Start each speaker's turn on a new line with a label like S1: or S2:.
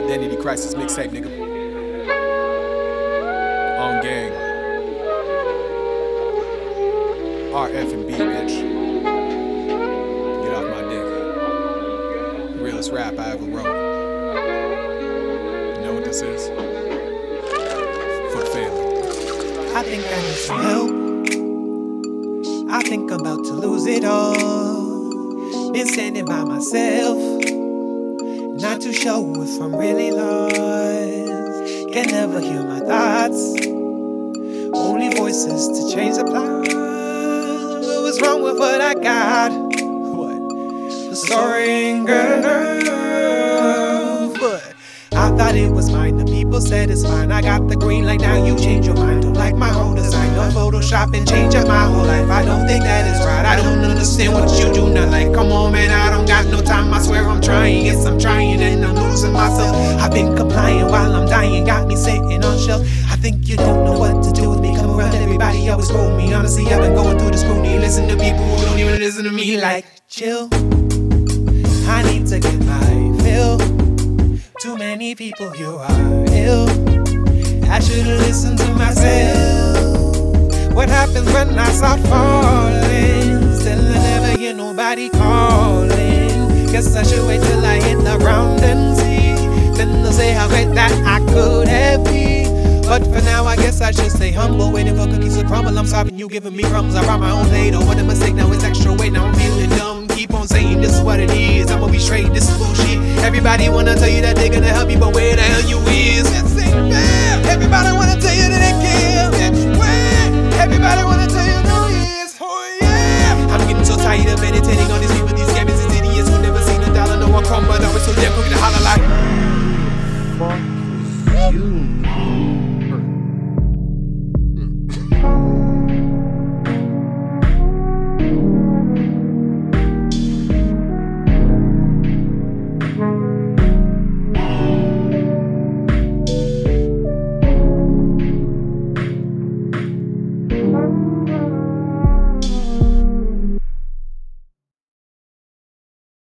S1: Identity Crisis mixtape, nigga. On gang. RF&B, bitch. Get off my dick. Realest rap I ever wrote. You know what this is? For the family.
S2: I think I need some help. I think I'm about to lose it all. Been standing by myself, not too sure if I'm really lost. Can never hear my thoughts, only voices to change the plot. What was wrong with what I got? What? The story ain't good enough. But I thought it was mine, the people said it's fine. I got the green light, now you change your mind. Don't like my whole design, no Photoshop and change up my whole life. I don't think that is right, I don't understand what you do not like. Come on man, I don't got no time, I swear I'm trying. Yes, I'm trying and I'm losing myself. I've been complying while I'm dying, got me sitting on shelf. I think you don't know what to do with me. Come around, everybody always screw me. Honestly, I've been going through the scrutiny. Listen to people who don't even listen to me. Like, chill, I need to get my fill. Too many people here are ill. I should've listened to myself. What happens when I start falling? Still I never hear nobody calling. Guess I should wait till I hit the ground and see. Then they'll say how great that I could have been. But for now I guess I should stay humble, waiting for cookies to crumble. I'm sorry you giving me crumbs, I brought my own plate. Oh what a mistake, now it's extra weight. Now I'm feeling dumb, keep on saying this is what it is. I'ma be straight, this is bullshit. Everybody wanna tell you that they're gonna help you, but where the hell you is? This ain't fair. Everybody wanna tell you that they care. Bitch, where? Everybody wanna tell you no yes. Oh yeah. I'm getting so tired of meditating on this